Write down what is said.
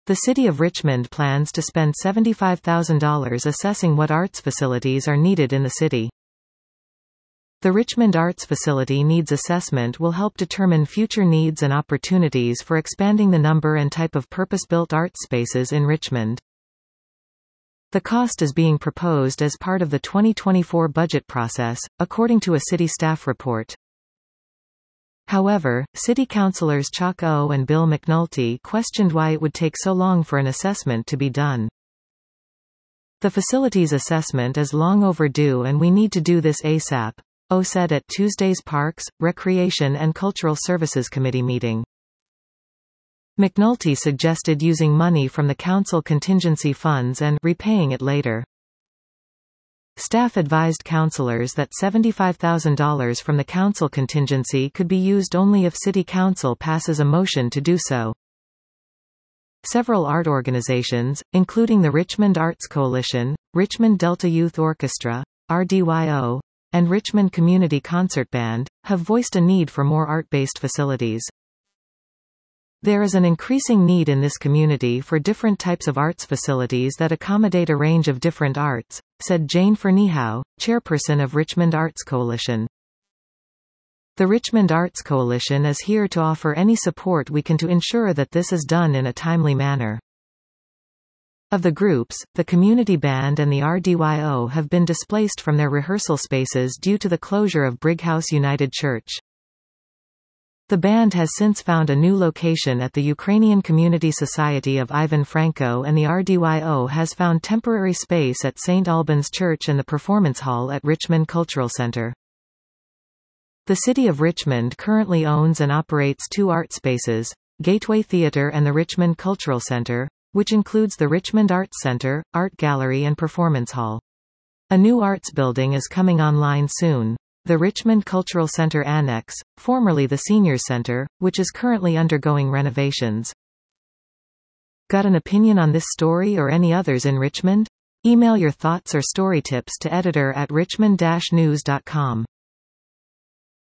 The City of Richmond plans to spend $75,000 assessing what arts facilities are needed in the city. The Richmond Arts Facility Needs Assessment will help determine future needs and opportunities for expanding the number and type of purpose-built art spaces in Richmond. The cost is being proposed as part of the 2024 budget process, according to a city staff report. However, City Councilors Chuck O. and Bill McNulty questioned why it would take so long for an assessment to be done. The facilities assessment is long overdue and we need to do this ASAP, O said at Tuesday's Parks, Recreation and Cultural Services Committee meeting. McNulty suggested using money from the council contingency funds and repaying it later. Staff advised councilors that $75,000 from the council contingency could be used only if City Council passes a motion to do so. Several art organizations, including the Richmond Arts Coalition, Richmond Delta Youth Orchestra, RDYO, and Richmond Community Concert Band, have voiced a need for more art-based facilities. There is an increasing need in this community for different types of arts facilities that accommodate a range of different arts, said Jane Ferniehow, chairperson of Richmond Arts Coalition. The Richmond Arts Coalition is here to offer any support we can to ensure that this is done in a timely manner. Of the groups, the Community Band and the RDYO have been displaced from their rehearsal spaces due to the closure of Brighouse United Church. The band has since found a new location at the Ukrainian Community Society of Ivan Franko, and the RDYO has found temporary space at St. Albans Church and the Performance Hall at Richmond Cultural Center. The City of Richmond currently owns and operates two art spaces, Gateway Theatre and the Richmond Cultural Center, which includes the Richmond Arts Center, Art Gallery and Performance Hall. A new arts building is coming online soon. The Richmond Cultural Center Annex, formerly the Seniors Center, which is currently undergoing renovations. Got an opinion on this story or any others in Richmond? Email your thoughts or story tips to editor@richmond-news.com.